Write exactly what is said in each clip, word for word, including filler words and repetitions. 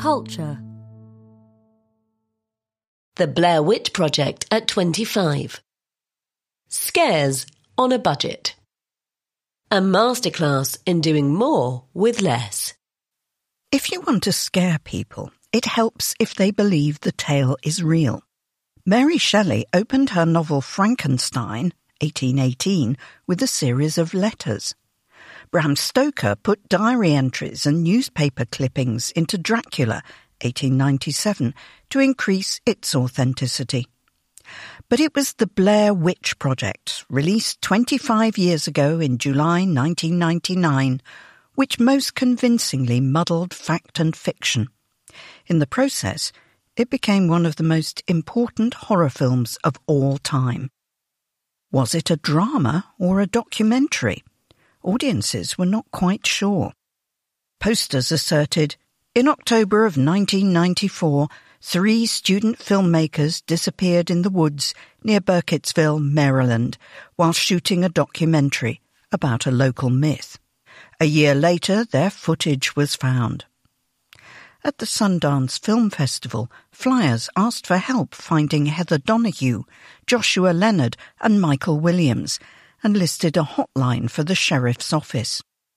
Culture. The Blair Witch Project at twenty-five. Scares on a budget. A masterclass in doing more with less. If you want to scare people, it helps if they believe the tale is real. Mary Shelley opened her novel Frankenstein, eighteen eighteen, with a series of letters. Bram Stoker put diary entries and newspaper clippings into Dracula, eighteen ninety-seven, to increase its authenticity. But it was the Blair Witch Project, released twenty-five years ago in July nineteen ninety-nine, which most convincingly muddled fact and fiction. In the process, it became one of the most important horror films of all time. Was it a drama or a documentary? Audiences were not quite sure. Posters asserted, in October of nineteen ninety-four, three student filmmakers disappeared in the woods near Burkittsville, Maryland, while shooting a documentary about a local myth. A year later, their footage was found. At the Sundance Film Festival, flyers asked for help finding Heather Donahue, Joshua Leonard and Michael Williams, and listed a hotline for the sheriff's office.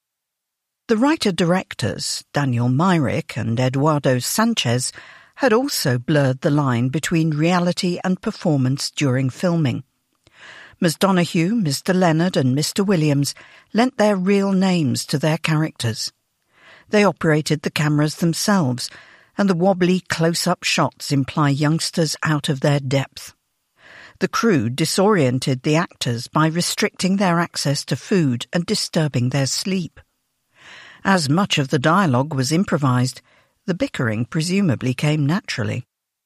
The writer-directors, Daniel Myrick and Eduardo Sanchez, had also blurred the line between reality and performance during filming. Miz Donahue, Mister Leonard and Mister Williams lent their real names to their characters. They operated the cameras themselves, and the wobbly close-up shots imply youngsters out of their depth. The crew disoriented the actors by restricting their access to food and disturbing their sleep. As much of the dialogue was improvised, the bickering presumably came naturally.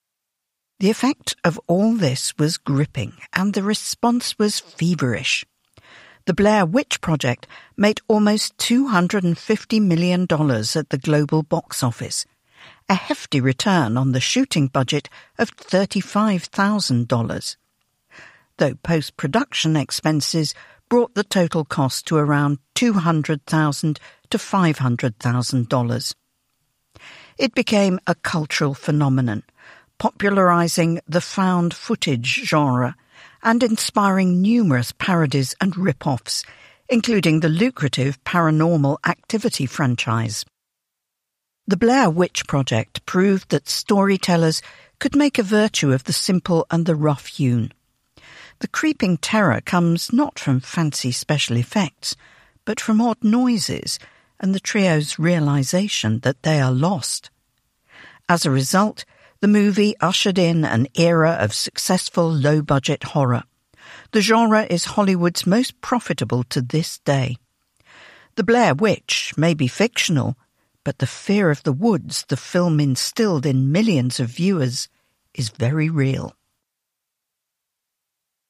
The effect of all this was gripping, and the response was feverish. The Blair Witch Project made almost two hundred fifty million dollars at the global box office, a hefty return on the shooting budget of thirty-five thousand dollars. Though post-production expenses brought the total cost to around two hundred thousand dollars to five hundred thousand dollars. It became a cultural phenomenon, popularizing the found footage genre and inspiring numerous parodies and rip-offs, including the lucrative Paranormal Activity franchise. The Blair Witch Project proved that storytellers could make a virtue of the simple and the rough-hewn. The creeping terror comes not from fancy special effects, but from odd noises and the trio's realization that they are lost. As a result, the movie ushered in an era of successful low-budget horror. The genre is Hollywood's most profitable to this day. The Blair Witch may be fictional, but the fear of the woods the film instilled in millions of viewers is very real.